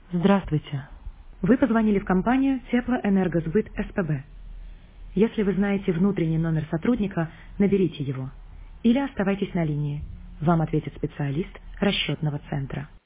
Здравствуйте. Вы позвонили в компанию Теплоэнергосбыт СПБ. Если вы знаете внутренний номер сотрудника, наберите его. Или оставайтесь на линии. Вам ответит специалист расчетного центра.